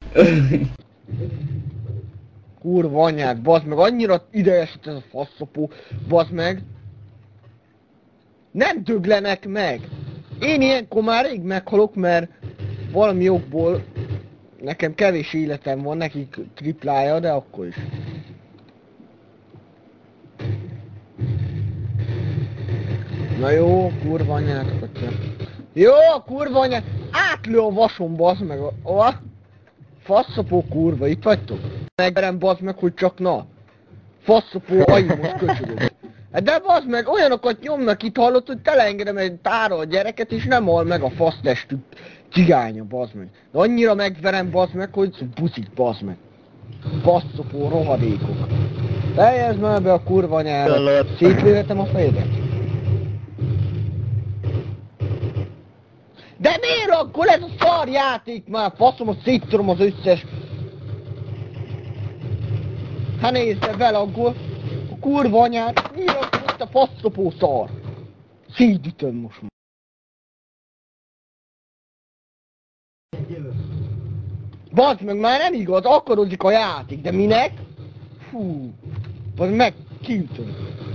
Kurva anyát, bazd meg, annyira idegesít ez a faszopó, bazd meg. Nem döglenek meg. Én ilyenkor már rég meghalok, mert valami okból nekem kevés életem van, nekik triplája, de akkor is. Na jó, kurva anyátokat. Jó, kurva anyát, átlő a vason, bazd meg. Faszopó kurva, itt vagytok? Megverem, bazd meg, hogy csak na. Faszopó aimos köcsögök. De bazd meg, olyanokat nyomnak itt, hallott, hogy teleengedem egy tára a gyereket, és nem hal meg a fasztestű cigánya, bazd meg. De annyira megverem, bazd meg, hogy buzik, bazd meg. Faszopó rohadékok. Fejezd már be a kurva anyára. Szétlőhetem a fejedet. De miért akkor ez a szar játék már? Faszom, hogy széttrom az összes... Hát nézd vele akkor, a kurva anyát, miért akkor ott a faszopó szar? Szédütöm most már. Bazd meg, már nem igaz, akadozik a játék, de minek? Fú, bazd meg, kiütöm.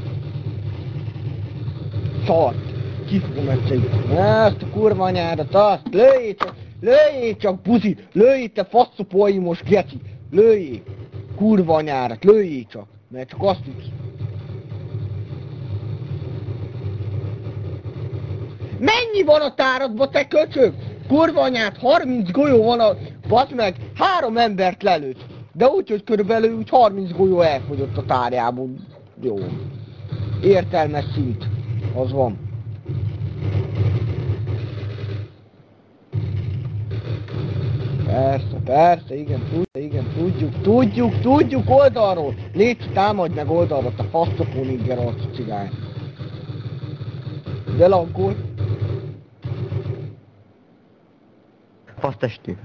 Szart. Ki fogom egyszerűen. Ezt a kurva anyádat, azt, lőjél csak, buzi, lőjél te faszopóimos geci, lőjél, kurva anyádat, lőjél csak, mert csak azt tudsz. Mennyi van a táradba, te köcsög? Kurva anyád, 30 golyó van a, bazd meg, 3 embert lelőtt, de úgy, hogy körülbelül úgy 30 golyó elfogyott a tárjából, jó. Értelmes szint, az van. Persze, igen, tudjuk oldalról! Légy, támadj meg oldalról, a faszopó nigger arcú cigány. De laggol. Fasztestű.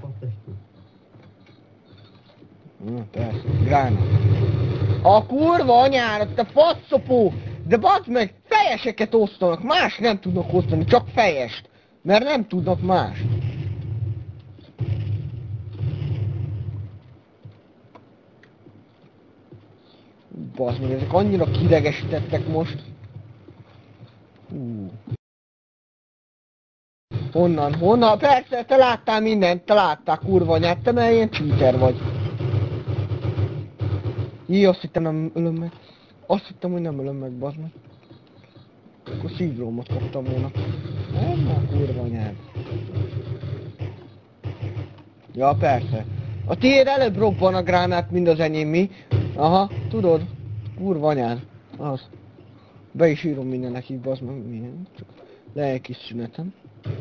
Persze, gránát. A kurva anyára, te faszopó! De bazd meg, fejeseket osztanak, más nem tudnak osztani, csak fejest. Mert nem tudnak más. Bazd meg, ezek annyira kidegesítettek most. Honnan? Persze, te láttál mindent, te láttál kurva anyát, te mert ilyen cheater vagy. Jé, azt hittem nem ölöm meg. Azt hittem, hogy nem ölöm meg, bazd meg. Akkor szívrómot kaptam volna. Nem, a kurva anyád. Ja, persze. A tiéd előbb robban a gránát, mint az enyém, mi? Aha, tudod. Kurva anyád. Az. Be is írom minden nekik, bazd meg, milyen. Csak le egy kis szünetem.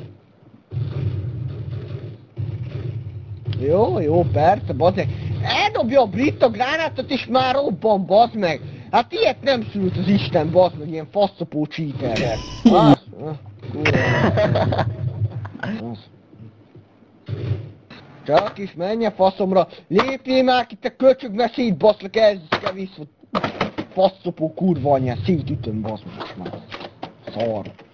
Jó, persze, bazd meg. Eldobja a brit a gránátot és már robban, bazd meg. Hát ilyet nem szült az Isten, bazd meg, ilyen faszopó cheater. Csak is menj a faszomra, lépjél már ki, te köcsög, mert szétbaszlak, kell vissza. Faszopó kurva anyja, szétütöm, bazd meg most már. Szar.